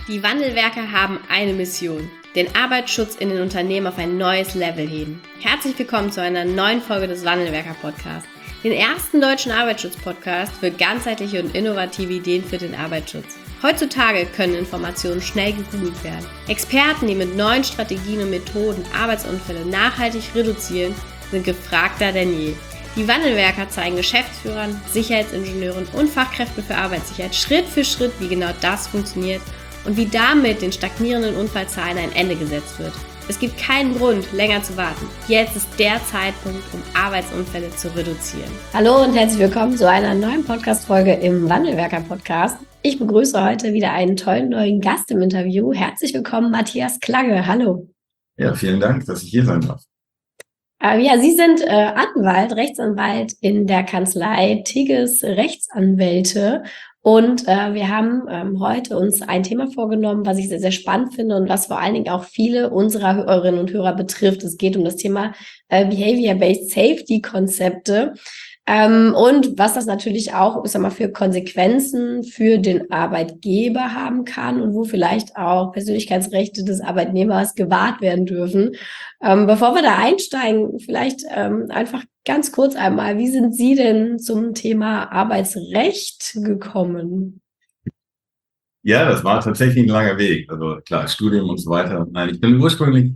Die Wandelwerker haben eine Mission: den Arbeitsschutz in den Unternehmen auf ein neues Level heben. Herzlich willkommen zu einer neuen Folge des Wandelwerker-Podcasts, den ersten deutschen Arbeitsschutz-Podcast für ganzheitliche und innovative Ideen für den Arbeitsschutz. Heutzutage können Informationen schnell gegoogelt werden. Experten, die mit neuen Strategien und Methoden Arbeitsunfälle nachhaltig reduzieren, sind gefragter denn je. Die Wandelwerker zeigen Geschäftsführern, Sicherheitsingenieuren und Fachkräften für Arbeitssicherheit Schritt für Schritt, wie genau das funktioniert und wie damit den stagnierenden Unfallzahlen ein Ende gesetzt wird. Es gibt keinen Grund, länger zu warten. Jetzt ist der Zeitpunkt, um Arbeitsunfälle zu reduzieren. Hallo und herzlich willkommen zu einer neuen Podcast-Folge im Wandelwerker-Podcast. Ich begrüße heute wieder einen tollen neuen Gast im Interview. Herzlich willkommen, Matthias Klange. Hallo. Ja, vielen Dank, dass ich hier sein darf. Sie sind Anwalt, Rechtsanwalt in der Kanzlei Tigges Rechtsanwälte. Und wir haben heute uns ein Thema vorgenommen, was ich sehr, sehr spannend finde und was vor allen Dingen auch viele unserer Hörerinnen und Hörer betrifft. Es geht um das Thema Behavior-Based Safety-Konzepte. Und was das natürlich auch, für Konsequenzen für den Arbeitgeber haben kann und wo vielleicht auch Persönlichkeitsrechte des Arbeitnehmers gewahrt werden dürfen. Bevor wir da einsteigen, vielleicht einfach ganz kurz einmal, wie sind Sie denn zum Thema Arbeitsrecht gekommen? Ja, das war tatsächlich ein langer Weg. Also klar, Studium und so weiter. Nein, ich bin ursprünglich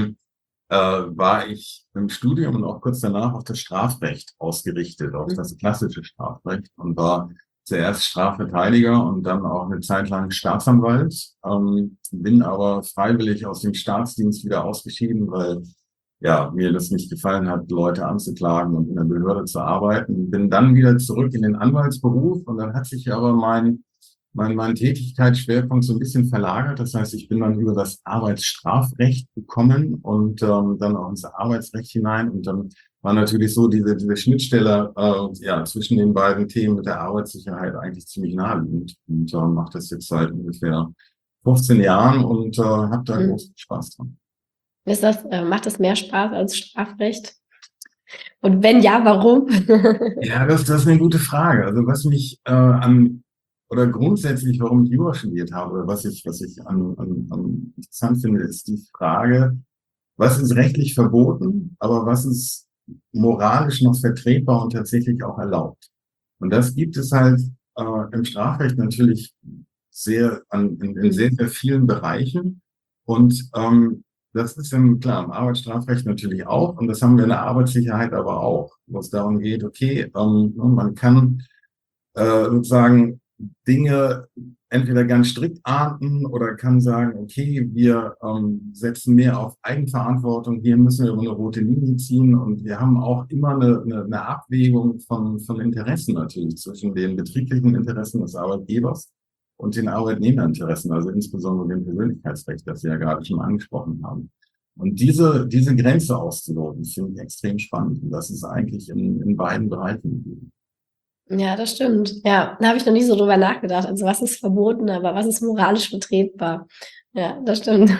war ich im Studium und auch kurz danach auf das Strafrecht ausgerichtet, auf das klassische Strafrecht, und war zuerst Strafverteidiger und dann auch eine Zeit lang Staatsanwalt. Bin aber freiwillig aus dem Staatsdienst wieder ausgeschieden, weil ja mir das nicht gefallen hat, Leute anzuklagen und in der Behörde zu arbeiten. Bin dann wieder zurück in den Anwaltsberuf, und dann hat sich aber mein Tätigkeitsschwerpunkt so ein bisschen verlagert. Das heißt, ich bin dann über das Arbeitsstrafrecht gekommen und dann auch ins Arbeitsrecht hinein. Und dann war natürlich so diese Schnittstelle zwischen den beiden Themen mit der Arbeitssicherheit eigentlich ziemlich naheliegend. Und mache das jetzt seit ungefähr 15 Jahren und habe da großen Spaß dran. Macht das mehr Spaß als Strafrecht? Und wenn ja, warum? Ja, das ist eine gute Frage. Also was mich grundsätzlich, warum ich Jura studiert habe, oder was ich am interessant finde, ist die Frage, was ist rechtlich verboten, aber was ist moralisch noch vertretbar und tatsächlich auch erlaubt. Und das gibt es halt im Strafrecht natürlich in sehr, sehr vielen Bereichen. Und das ist im Arbeitsstrafrecht natürlich auch. Und das haben wir in der Arbeitssicherheit aber auch, wo es darum geht, okay, man kann sozusagen Dinge entweder ganz strikt ahnden oder kann sagen, okay, wir setzen mehr auf Eigenverantwortung, hier müssen wir über eine rote Linie ziehen, und wir haben auch immer eine Abwägung von Interessen natürlich zwischen den betrieblichen Interessen des Arbeitgebers und den Arbeitnehmerinteressen, also insbesondere dem Persönlichkeitsrecht, das wir ja gerade schon angesprochen haben. Und diese Grenze auszuloten, finde ich extrem spannend, und das ist eigentlich in beiden Bereichen gegeben. Ja, das stimmt. Ja, da habe ich noch nie so drüber nachgedacht. Also was ist verboten, aber was ist moralisch vertretbar? Ja, das stimmt.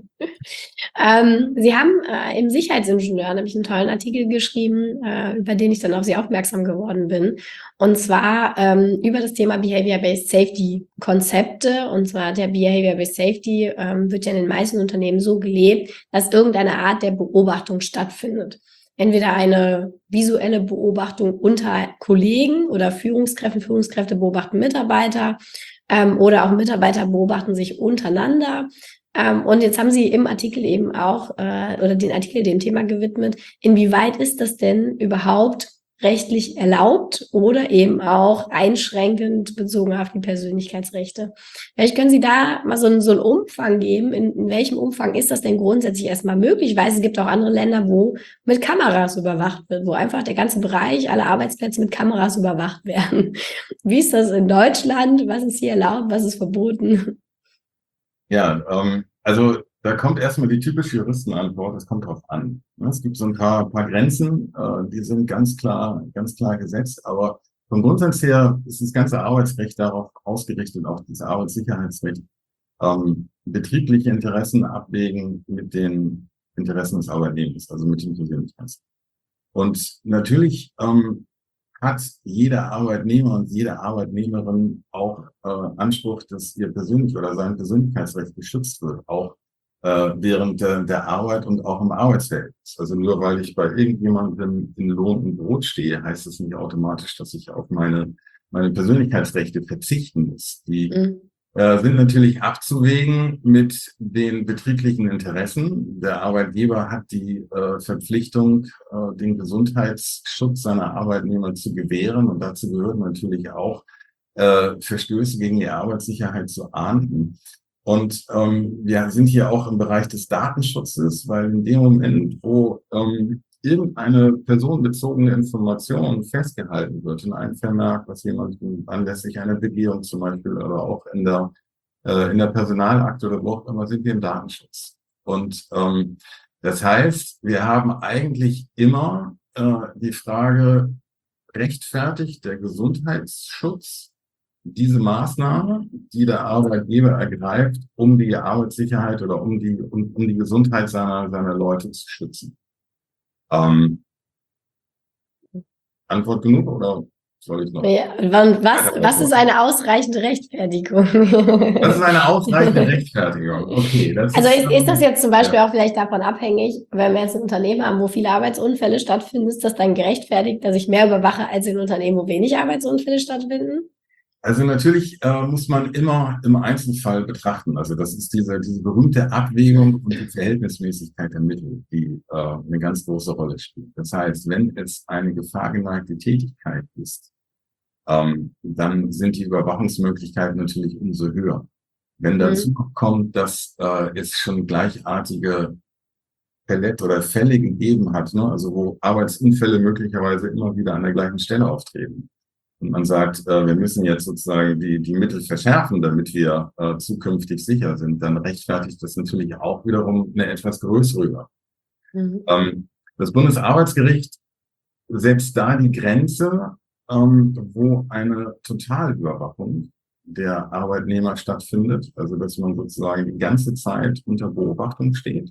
Sie haben im Sicherheitsingenieur nämlich einen tollen Artikel geschrieben, über den ich dann auf Sie aufmerksam geworden bin. Und zwar über das Thema Behavior-Based Safety-Konzepte. Und zwar der Behavior-Based Safety wird ja in den meisten Unternehmen so gelebt, dass irgendeine Art der Beobachtung stattfindet. Entweder eine visuelle Beobachtung unter Kollegen oder Führungskräfte beobachten Mitarbeiter oder auch Mitarbeiter beobachten sich untereinander. Und jetzt haben Sie im Artikel eben auch oder den Artikel dem Thema gewidmet, inwieweit ist das denn überhaupt rechtlich erlaubt oder eben auch einschränkend bezogen auf die Persönlichkeitsrechte. Vielleicht können Sie da mal so einen Umfang geben, in welchem Umfang ist das denn grundsätzlich erstmal möglich? Ich weiß, es gibt auch andere Länder, wo mit Kameras überwacht wird, wo einfach der ganze Bereich, alle Arbeitsplätze mit Kameras überwacht werden. Wie ist das in Deutschland? Was ist hier erlaubt? Was ist verboten? Ja, also da kommt erstmal die typische Juristenantwort, es kommt drauf an. Es gibt so ein paar Grenzen, die sind ganz klar gesetzt, aber vom Grundsatz her ist das ganze Arbeitsrecht darauf ausgerichtet, auch das Arbeitssicherheitsrecht, betriebliche Interessen abwägen mit den Interessen des Arbeitnehmers, also mit den Persönlichkeiten. Und natürlich hat jeder Arbeitnehmer und jede Arbeitnehmerin auch Anspruch, dass ihr persönlich oder sein Persönlichkeitsrecht geschützt wird, auch während der Arbeit und auch im Arbeitsverhältnis. Also nur weil ich bei irgendjemandem in Lohn und Brot stehe, heißt es nicht automatisch, dass ich auf meine Persönlichkeitsrechte verzichten muss. Die Mhm. sind natürlich abzuwägen mit den betrieblichen Interessen. Der Arbeitgeber hat die Verpflichtung, den Gesundheitsschutz seiner Arbeitnehmer zu gewähren. Und dazu gehört natürlich auch, Verstöße gegen die Arbeitssicherheit zu ahnden. Und wir sind hier auch im Bereich des Datenschutzes, weil in dem Moment, wo irgendeine personenbezogene Information festgehalten wird in einem Vermerk, was jemand anlässlich einer Begehung zum Beispiel oder auch in der Personalakte oder wo auch immer, sind wir im Datenschutz. Und das heißt, wir haben eigentlich immer die Frage, rechtfertigt der Gesundheitsschutz diese Maßnahme, die der Arbeitgeber ergreift, um die Arbeitssicherheit oder um die Gesundheit seiner Leute zu schützen? Antwort genug oder soll ich noch? Ja, was ist eine ausreichende Rechtfertigung? Das ist eine ausreichende Rechtfertigung. Okay, das Also ist, ist das jetzt zum Beispiel ja. auch vielleicht davon abhängig, wenn wir jetzt ein Unternehmen haben, wo viele Arbeitsunfälle stattfinden, ist das dann gerechtfertigt, dass ich mehr überwache als in Unternehmen, wo wenig Arbeitsunfälle stattfinden? Also natürlich muss man immer im Einzelfall betrachten. Also das ist diese berühmte Abwägung und die Verhältnismäßigkeit der Mittel, die eine ganz große Rolle spielt. Das heißt, wenn es eine gefahrgeneigte Tätigkeit ist, dann sind die Überwachungsmöglichkeiten natürlich umso höher. Wenn dazu kommt, dass es schon gleichartige Fälle oder Fälle gegeben hat, ne? Also wo Arbeitsunfälle möglicherweise immer wieder an der gleichen Stelle auftreten. Und man sagt, wir müssen jetzt sozusagen die Mittel verschärfen, damit wir zukünftig sicher sind, dann rechtfertigt das natürlich auch wiederum eine etwas größere. Das Bundesarbeitsgericht setzt da die Grenze, wo eine Totalüberwachung der Arbeitnehmer stattfindet, also dass man sozusagen die ganze Zeit unter Beobachtung steht.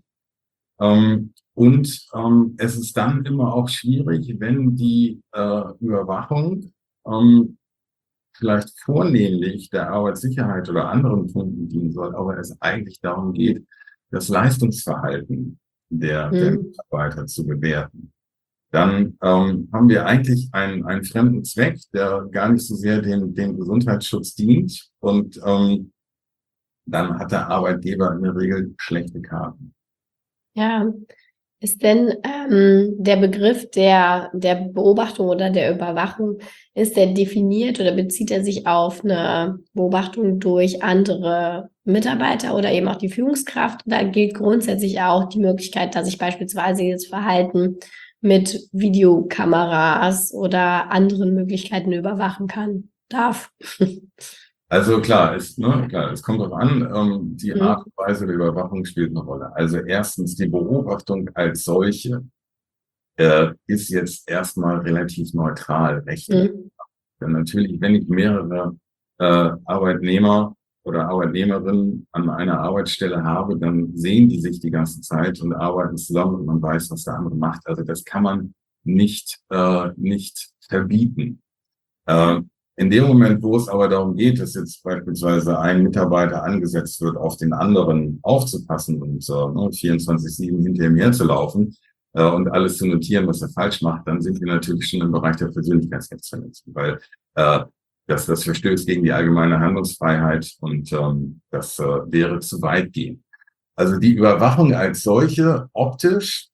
Es ist dann immer auch schwierig, wenn die Überwachung vielleicht vornehmlich der Arbeitssicherheit oder anderen Punkten dienen soll, aber es eigentlich darum geht, das Leistungsverhalten der Mitarbeiter zu bewerten. Dann haben wir eigentlich einen fremden Zweck, der gar nicht so sehr dem Gesundheitsschutz dient. Und dann hat der Arbeitgeber in der Regel schlechte Karten. Ja, ist denn der Begriff der Beobachtung oder der Überwachung, ist der definiert oder bezieht er sich auf eine Beobachtung durch andere Mitarbeiter oder eben auch die Führungskraft? Da gilt grundsätzlich auch die Möglichkeit, dass ich beispielsweise das Verhalten mit Videokameras oder anderen Möglichkeiten überwachen darf. Also klar, es kommt darauf an, die Art und Weise der Überwachung spielt eine Rolle. Also erstens, die Beobachtung als solche ist jetzt erstmal relativ neutral rechtlich. Denn natürlich, wenn ich mehrere Arbeitnehmer oder Arbeitnehmerinnen an einer Arbeitsstelle habe, dann sehen die sich die ganze Zeit und arbeiten zusammen und man weiß, was der andere macht. Also das kann man nicht verbieten. In dem Moment, wo es aber darum geht, dass jetzt beispielsweise ein Mitarbeiter angesetzt wird, auf den anderen aufzupassen und 24/7 hinter ihm herzulaufen und alles zu notieren, was er falsch macht, dann sind wir natürlich schon im Bereich der Persönlichkeitsrechtsverletzung, weil das verstößt gegen die allgemeine Handlungsfreiheit und das wäre zu weit gehen. Also die Überwachung als solche optisch,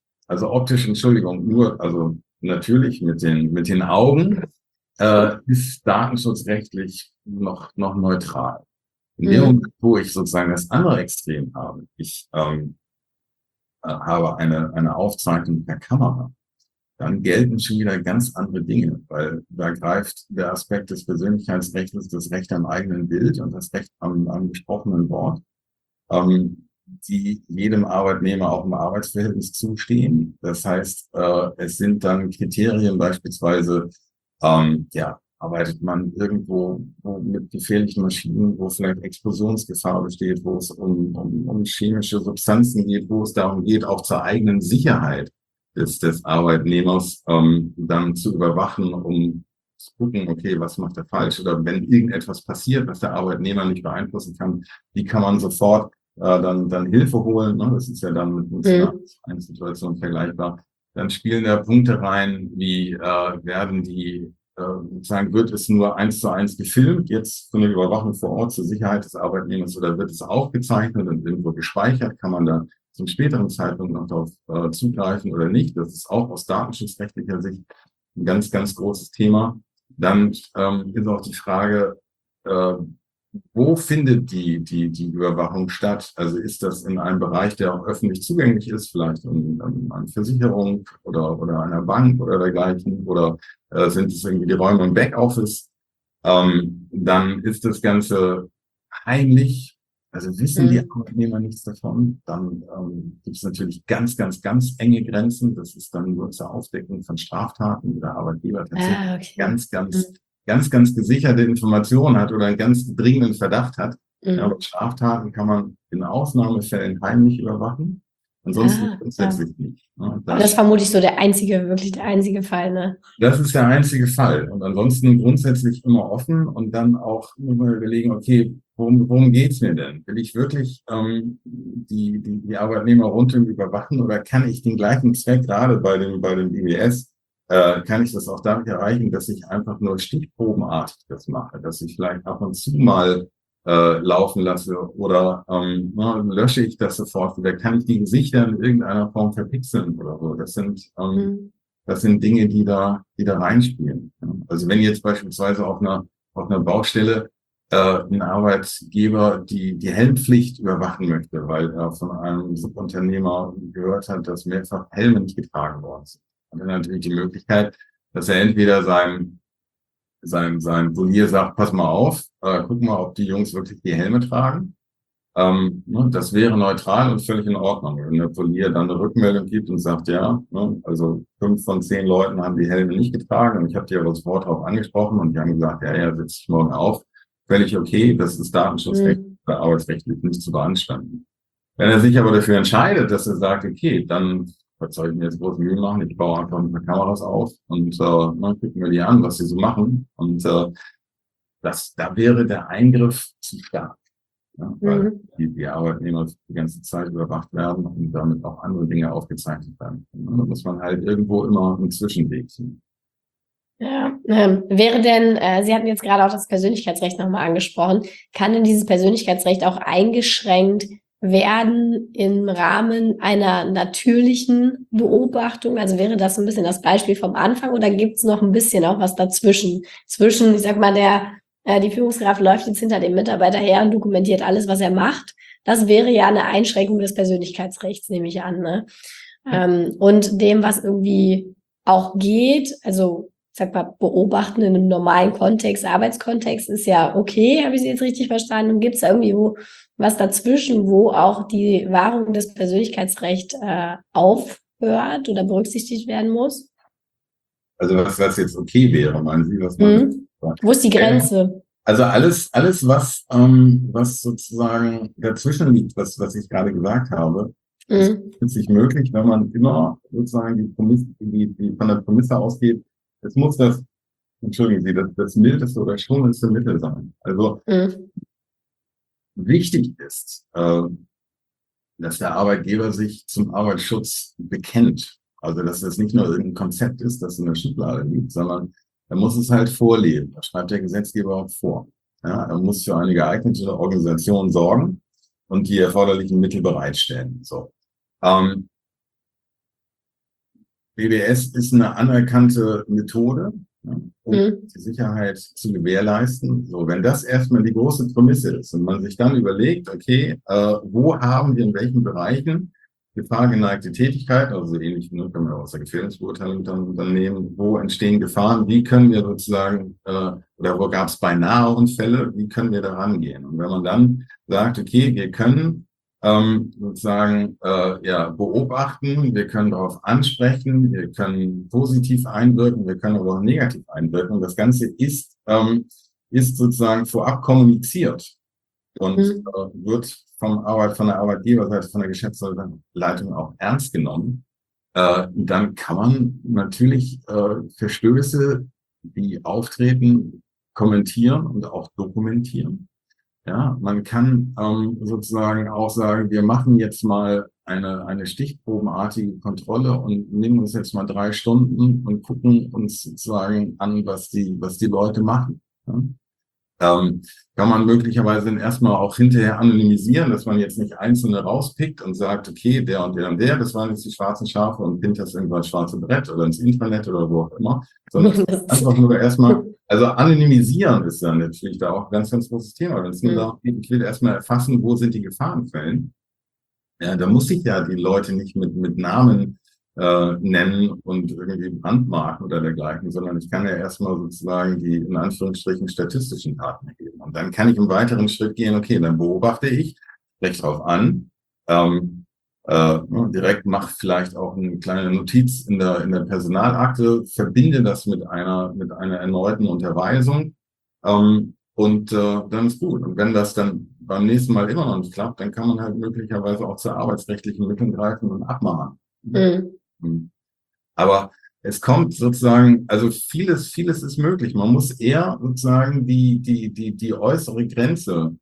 also natürlich mit den Augen, ist datenschutzrechtlich noch neutral. In dem Moment, wo ich sozusagen das andere Extrem habe, ich habe eine Aufzeichnung per Kamera, dann gelten schon wieder ganz andere Dinge, weil da greift der Aspekt des Persönlichkeitsrechts, das Recht am eigenen Bild und das Recht am gesprochenen Wort, die jedem Arbeitnehmer auch im Arbeitsverhältnis zustehen. Das heißt, es sind dann Kriterien beispielsweise, arbeitet man irgendwo mit gefährlichen Maschinen, wo vielleicht Explosionsgefahr besteht, wo es um chemische Substanzen geht, wo es darum geht, auch zur eigenen Sicherheit des Arbeitnehmers dann zu überwachen, um gucken, okay, was macht er falsch? Oder wenn irgendetwas passiert, was der Arbeitnehmer nicht beeinflussen kann, wie kann man sofort dann Hilfe holen? Ne? Das ist ja dann mit einer Situation vergleichbar. Dann spielen da Punkte rein, wie werden die, sozusagen, wird es nur 1:1 gefilmt, jetzt für eine Überwachung vor Ort zur Sicherheit des Arbeitnehmers, oder wird es aufgezeichnet und irgendwo gespeichert? Kann man da zum späteren Zeitpunkt noch darauf zugreifen oder nicht? Das ist auch aus datenschutzrechtlicher Sicht ein ganz, ganz großes Thema. Dann ist auch die Frage, wo findet die Überwachung statt? Also ist das in einem Bereich, der auch öffentlich zugänglich ist, vielleicht in einer Versicherung oder einer Bank oder dergleichen? Oder sind es irgendwie die Räume im Backoffice? Dann ist das Ganze heimlich. Also wissen die Arbeitnehmer nichts davon. Dann gibt es natürlich ganz, ganz, ganz enge Grenzen. Das ist dann nur zur Aufdeckung von Straftaten, wo der Arbeitgeber tatsächlich ganz, ganz gesicherte Informationen hat oder einen ganz dringenden Verdacht hat. Ja, aber Straftaten kann man in Ausnahmefällen heimlich überwachen. Ansonsten grundsätzlich nicht. Ne? Das ist vermutlich so wirklich der einzige Fall, ne? Das ist der einzige Fall. Und ansonsten grundsätzlich immer offen und dann auch immer überlegen, okay, worum geht's mir denn? Will ich wirklich die Arbeitnehmer rundum überwachen, oder kann ich den gleichen Zweck, gerade bei dem IWS, kann ich das auch damit erreichen, dass ich einfach nur stichprobenartig das mache, dass ich vielleicht ab und zu mal laufen lasse oder lösche ich das sofort wieder, kann ich die Gesichter in irgendeiner Form verpixeln oder so. Das sind Dinge, die da reinspielen. Ja. Also wenn jetzt beispielsweise auf einer Baustelle ein Arbeitgeber die Helmpflicht überwachen möchte, weil er von einem Subunternehmer gehört hat, dass mehrfach Helme nicht getragen worden sind, dann hat er natürlich die Möglichkeit, dass er entweder sein Polier sagt, pass mal auf, guck mal, ob die Jungs wirklich die Helme tragen. Das wäre neutral und völlig in Ordnung. Wenn der Polier dann eine Rückmeldung gibt und sagt, ja, also 5 von 10 Leuten haben die Helme nicht getragen und ich habe die aber sofort darauf angesprochen und die haben gesagt, ja, setz dich morgen auf. Völlig okay, das ist datenschutzrechtlich oder arbeitsrechtlich nicht zu beanstanden. Wenn er sich aber dafür entscheidet, dass er sagt, okay, dann, was soll ich mir jetzt groß Mühe machen? Ich baue einfach ein paar Kameras auf und gucken wir die an, was sie so machen. Und da wäre der Eingriff zu stark. Ja, weil die Arbeitnehmer die ganze Zeit überwacht werden und damit auch andere Dinge aufgezeichnet werden. Da muss man halt irgendwo immer einen Zwischenweg ziehen. Ja, wäre denn, Sie hatten jetzt gerade auch das Persönlichkeitsrecht nochmal angesprochen, kann denn dieses Persönlichkeitsrecht auch eingeschränkt werden im Rahmen einer natürlichen Beobachtung? Also wäre das so ein bisschen das Beispiel vom Anfang oder gibt es noch ein bisschen auch was dazwischen? Ich sag mal, die Führungskraft läuft jetzt hinter dem Mitarbeiter her und dokumentiert alles, was er macht. Das wäre ja eine Einschränkung des Persönlichkeitsrechts, nehme ich an, ne? Und dem, was irgendwie auch geht, also ich sag mal, beobachten in einem normalen Kontext, Arbeitskontext ist ja okay, habe ich Sie jetzt richtig verstanden? Und gibt es da irgendwie was dazwischen, wo auch die Wahrung des Persönlichkeitsrechts aufhört oder berücksichtigt werden muss? Also was jetzt okay wäre, meinen Sie, was man... Wo ist die Grenze? Also alles, was sozusagen dazwischen liegt, was ich gerade gesagt habe, ist plötzlich möglich, wenn man immer sozusagen die von der Prämisse ausgeht, es muss entschuldigen Sie, das mildeste oder schonendste Mittel sein. Also wichtig ist, dass der Arbeitgeber sich zum Arbeitsschutz bekennt. Also dass das nicht nur irgendein Konzept ist, das in der Schublade liegt, sondern er muss es halt vorleben. Das schreibt der Gesetzgeber auch vor. Ja, er muss für eine geeignete Organisation sorgen und die erforderlichen Mittel bereitstellen. So. BBS ist eine anerkannte Methode, um die Sicherheit zu gewährleisten. So, wenn das erstmal die große Prämisse ist und man sich dann überlegt, okay, wo haben wir in welchen Bereichen gefahrgeneigte Tätigkeit, also so ähnlich, können wir aus der Gefährdungsbeurteilung dann nehmen, wo entstehen Gefahren, wie können wir sozusagen, oder wo gab es beinahe Unfälle, wie können wir da rangehen? Und wenn man dann sagt, okay, wir können sozusagen beobachten, wir können darauf ansprechen, wir können positiv einwirken, wir können aber auch negativ einwirken. Und das Ganze ist sozusagen vorab kommuniziert und wird von der Arbeitgeberseite, von der Geschäftsleitung auch ernst genommen. Dann kann man natürlich Verstöße die auftreten, kommentieren und auch dokumentieren. Ja, man kann sozusagen auch sagen, wir machen jetzt mal eine stichprobenartige Kontrolle und nehmen uns jetzt mal 3 Stunden und gucken uns sozusagen an, was die Leute machen. Ja? Kann man möglicherweise dann erstmal auch hinterher anonymisieren, dass man jetzt nicht Einzelne rauspickt und sagt, okay, der und der und der, das waren jetzt die schwarzen Schafe und pinnt das irgendwann ins schwarze Brett oder ins Internet oder wo auch immer, sondern einfach nur erstmal, also anonymisieren ist dann natürlich da auch ein ganz, ganz großes Thema. Wenn es nur darum geht, ich will erstmal erfassen, wo sind die Gefahrenquellen, ja, da muss ich ja die Leute nicht mit Namen nennen und irgendwie Brandmarken oder dergleichen, sondern ich kann ja erstmal sozusagen die in Anführungsstrichen statistischen Daten erheben. Und dann kann ich im weiteren Schritt gehen, okay, dann beobachte ich, spreche drauf an, direkt mache vielleicht auch eine kleine Notiz in der Personalakte, verbinde das mit einer erneuten Unterweisung und dann ist gut. Und wenn das dann beim nächsten Mal immer noch nicht klappt, dann kann man halt möglicherweise auch zu arbeitsrechtlichen Mitteln greifen und abmahnen. Aber es kommt sozusagen, also vieles ist möglich. Man muss eher sozusagen die äußere Grenze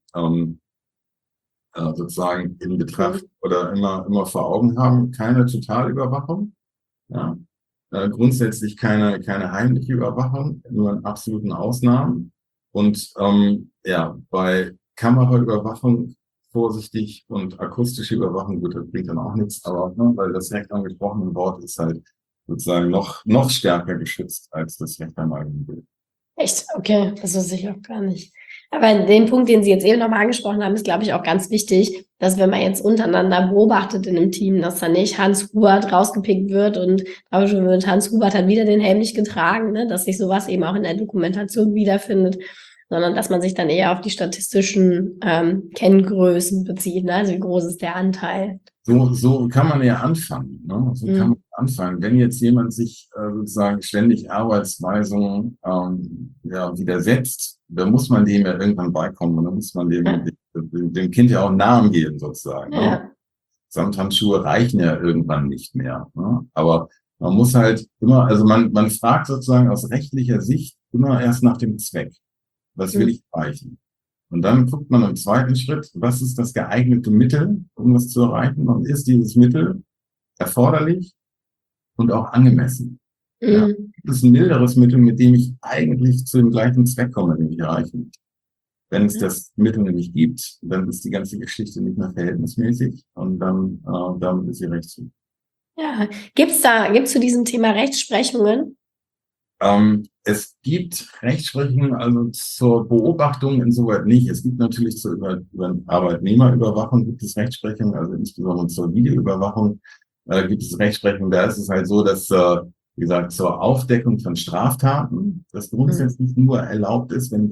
sozusagen in Betracht oder immer vor Augen haben. Keine Totalüberwachung, ja. Grundsätzlich keine heimliche Überwachung, nur in absoluten Ausnahmen. Und ja, bei Kameraüberwachung vorsichtig und akustische Überwachung, gut, das bringt dann auch nichts, aber weil das Recht angesprochene Wort ist halt sozusagen noch stärker geschützt als das Recht am eigenen Bild. Echt? Okay, das wusste ich auch gar nicht. Aber den Punkt, den Sie jetzt eben nochmal angesprochen haben, ist, glaube ich, auch ganz wichtig, dass wenn man jetzt untereinander beobachtet in einem Team, dass da nicht Hans Hubert rausgepickt wird und Hans Hubert hat wieder den Helm nicht getragen, ne? Dass sich sowas eben auch in der Dokumentation wiederfindet, sondern dass man sich dann eher auf die statistischen Kenngrößen bezieht, ne? Also wie groß ist der Anteil? So kann man ja anfangen. Ne? So kann man anfangen. Wenn jetzt jemand sich sozusagen ständig Arbeitsweisungen widersetzt, dann muss man dem ja irgendwann beikommen und dann muss man dem Kind ja auch einen Namen geben sozusagen. Ja. Ne? Samthandschuhe reichen ja irgendwann nicht mehr. Ne? Aber man muss halt immer, also man fragt sozusagen aus rechtlicher Sicht immer erst nach dem Zweck. Was will ich erreichen? Und dann guckt man im zweiten Schritt, was ist das geeignete Mittel, um das zu erreichen? Und ist dieses Mittel erforderlich und auch angemessen? Ja, gibt es ein milderes Mittel, mit dem ich eigentlich zu dem gleichen Zweck komme, den ich erreichen möchte? Wenn es das Mittel nämlich gibt, dann ist die ganze Geschichte nicht mehr verhältnismäßig und dann damit ist sie rechtswidrig. Ja, gibt's zu diesem Thema Rechtsprechungen? Es gibt Rechtsprechungen, also zur Beobachtung insoweit nicht. Es gibt natürlich über Arbeitnehmerüberwachung gibt es Rechtsprechungen, also insbesondere zur Videoüberwachung gibt es Rechtsprechungen. Da ist es halt so, dass, wie gesagt, zur Aufdeckung von Straftaten, das grundsätzlich nur erlaubt ist, wenn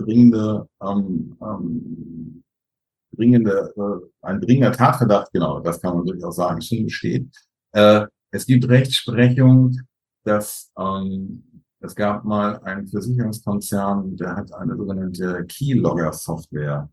ein dringender Tatverdacht, genau, das kann man durchaus sagen, schon besteht. Es gibt Rechtsprechung, dass es gab mal einen Versicherungskonzern, der hat eine sogenannte Keylogger-Software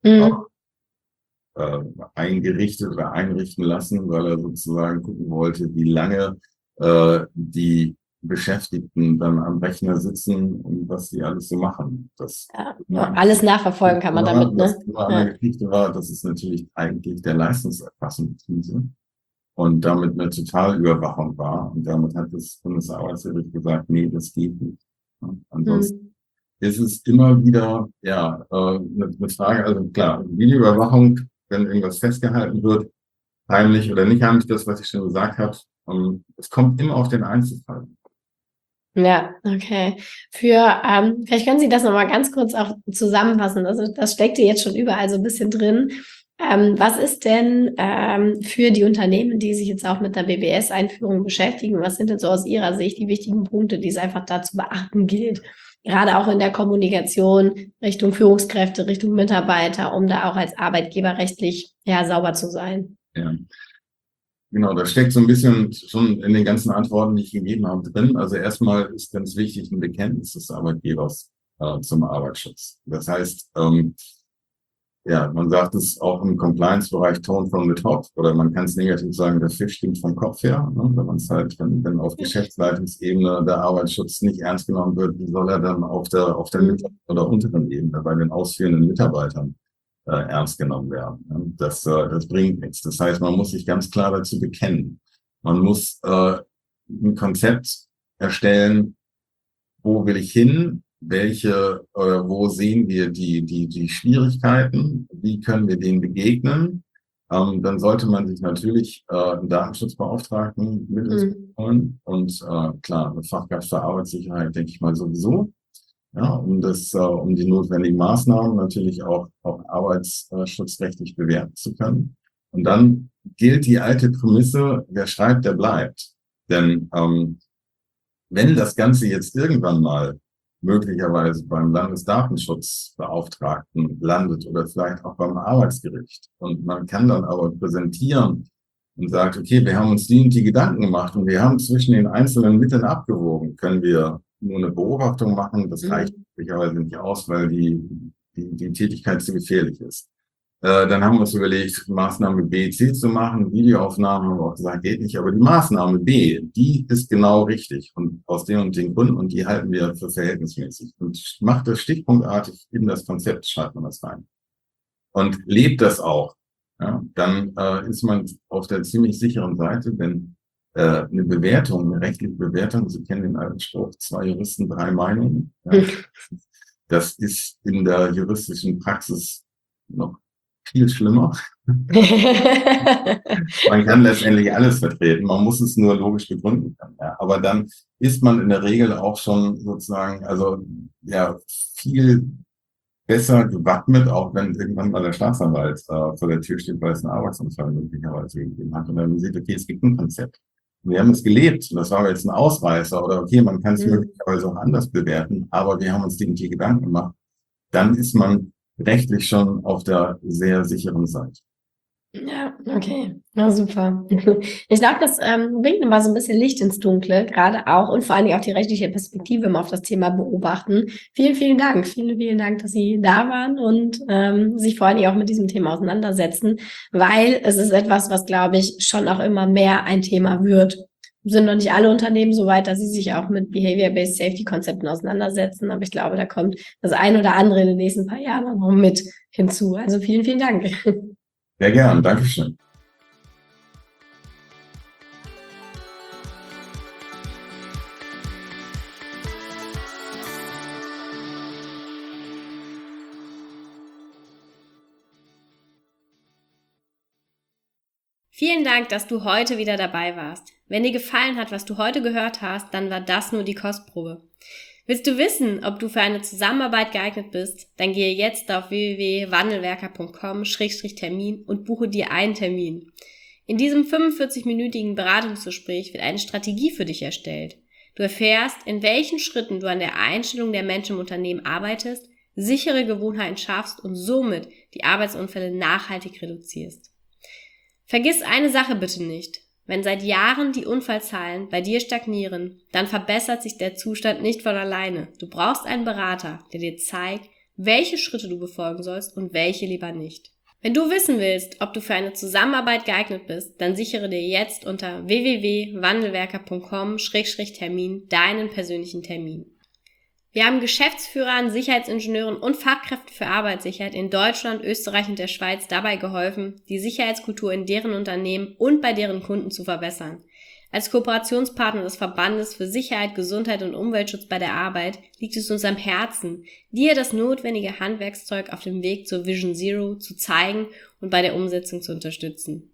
eingerichtet oder einrichten lassen, weil er sozusagen gucken wollte, wie lange die Beschäftigten dann am Rechner sitzen und was sie alles so machen. Das alles nachverfolgen kann man damit, ne? Das eine Geschichte war, dass es natürlich eigentlich der Leistungserfassung diente und damit eine Totalüberwachung war. Und damit hat das Bundesarbeitsgericht gesagt, nee, das geht nicht. Ansonsten ist es immer wieder eine Frage, also klar, Videoüberwachung, wenn irgendwas festgehalten wird, heimlich oder nicht heimlich, das, was ich schon gesagt habe, es kommt immer auf den Einzelfall. Ja, okay. Vielleicht können Sie das nochmal ganz kurz auch zusammenfassen. Also das steckte jetzt schon überall so ein bisschen drin. Was ist denn für die Unternehmen, die sich jetzt auch mit der BBS-Einführung beschäftigen, was sind denn so aus Ihrer Sicht die wichtigen Punkte, die es einfach da zu beachten gilt? Gerade auch in der Kommunikation Richtung Führungskräfte, Richtung Mitarbeiter, um da auch als Arbeitgeber rechtlich sauber zu sein. Ja. Genau, da steckt so ein bisschen schon in den ganzen Antworten, die ich gegeben habe, drin. Also erstmal ist ganz wichtig ein Bekenntnis des Arbeitgebers zum Arbeitsschutz. Das heißt, ja, man sagt es auch im Compliance-Bereich Tone from the top, oder man kann es negativ sagen, der Fisch stinkt vom Kopf her. Ne? Wenn man es halt, wenn auf Geschäftsleitungsebene der Arbeitsschutz nicht ernst genommen wird, wie soll er dann auf der mittleren oder unteren Ebene bei den ausführenden Mitarbeitern ernst genommen werden? Ne? Das bringt nichts. Das heißt, man muss sich ganz klar dazu bekennen. Man muss ein Konzept erstellen, wo will ich hin? Wo sehen wir die Schwierigkeiten? Wie können wir denen begegnen? Dann sollte man sich natürlich einen Datenschutzbeauftragten mit ins Boot holen und klar, eine Fachkraft für Arbeitssicherheit, denke ich mal sowieso, ja, um die notwendigen Maßnahmen natürlich auch arbeitsschutzrechtlich bewerten zu können. Und dann gilt die alte Prämisse: Wer schreibt, der bleibt. Denn wenn das Ganze jetzt irgendwann mal möglicherweise beim Landesdatenschutzbeauftragten landet oder vielleicht auch beim Arbeitsgericht und man kann dann aber präsentieren und sagt, okay, wir haben uns die und die Gedanken gemacht und wir haben zwischen den einzelnen Mitteln abgewogen, können wir nur eine Beobachtung machen, das reicht möglicherweise nicht aus, weil die Tätigkeit zu gefährlich ist. Dann haben wir uns überlegt, Maßnahme B, C zu machen. Videoaufnahmen haben wir auch gesagt, geht nicht. Aber die Maßnahme B, die ist genau richtig. Und aus den und den Gründen, und die halten wir für verhältnismäßig. Und macht das stichpunktartig in das Konzept, schreibt man das rein. Und lebt das auch. Ja, dann ist man auf der ziemlich sicheren Seite, denn eine Bewertung, eine rechtliche Bewertung, Sie kennen den alten Spruch, 2 Juristen, 3 Meinungen. Ja, das ist in der juristischen Praxis noch viel schlimmer. Man kann letztendlich alles vertreten, man muss es nur logisch begründen können. Ja. Aber dann ist man in der Regel auch schon sozusagen, also ja, viel besser gewappnet, auch wenn irgendwann mal der Staatsanwalt vor der Tür steht, weil es einen Arbeitsunfall möglicherweise gegeben hat. Und dann sieht, okay, es gibt ein Konzept. Wir haben es gelebt, und das war jetzt ein Ausreißer, oder okay, man kann es möglicherweise auch anders bewerten, aber wir haben uns die Gedanken gemacht. Dann ist man rechtlich schon auf der sehr sicheren Seite. Ja, okay. Na super. Ich glaube, das bringt immer so ein bisschen Licht ins Dunkle, gerade auch und vor allen Dingen auch die rechtliche Perspektive immer auf das Thema beobachten. Vielen, vielen Dank. Vielen, vielen Dank, dass Sie da waren und sich vor allen Dingen auch mit diesem Thema auseinandersetzen, weil es ist etwas, was, glaube ich, schon auch immer mehr ein Thema wird. Sind noch nicht alle Unternehmen so weit, dass sie sich auch mit Behavior-Based Safety-Konzepten auseinandersetzen, aber ich glaube, da kommt das ein oder andere in den nächsten paar Jahren noch mit hinzu. Also vielen, vielen Dank. Sehr gern, Dankeschön. Vielen Dank, dass du heute wieder dabei warst. Wenn dir gefallen hat, was du heute gehört hast, dann war das nur die Kostprobe. Willst du wissen, ob du für eine Zusammenarbeit geeignet bist? Dann gehe jetzt auf www.wandelwerker.com/Termin und buche dir einen Termin. In diesem 45-minütigen Beratungsgespräch wird eine Strategie für dich erstellt. Du erfährst, in welchen Schritten du an der Einstellung der Menschen im Unternehmen arbeitest, sichere Gewohnheiten schaffst und somit die Arbeitsunfälle nachhaltig reduzierst. Vergiss eine Sache bitte nicht. Wenn seit Jahren die Unfallzahlen bei dir stagnieren, dann verbessert sich der Zustand nicht von alleine. Du brauchst einen Berater, der dir zeigt, welche Schritte du befolgen sollst und welche lieber nicht. Wenn du wissen willst, ob du für eine Zusammenarbeit geeignet bist, dann sichere dir jetzt unter www.wandelwerker.com/Termin deinen persönlichen Termin. Wir haben Geschäftsführern, Sicherheitsingenieuren und Fachkräften für Arbeitssicherheit in Deutschland, Österreich und der Schweiz dabei geholfen, die Sicherheitskultur in deren Unternehmen und bei deren Kunden zu verbessern. Als Kooperationspartner des Verbandes für Sicherheit, Gesundheit und Umweltschutz bei der Arbeit liegt es uns am Herzen, dir das notwendige Handwerkszeug auf dem Weg zur Vision Zero zu zeigen und bei der Umsetzung zu unterstützen.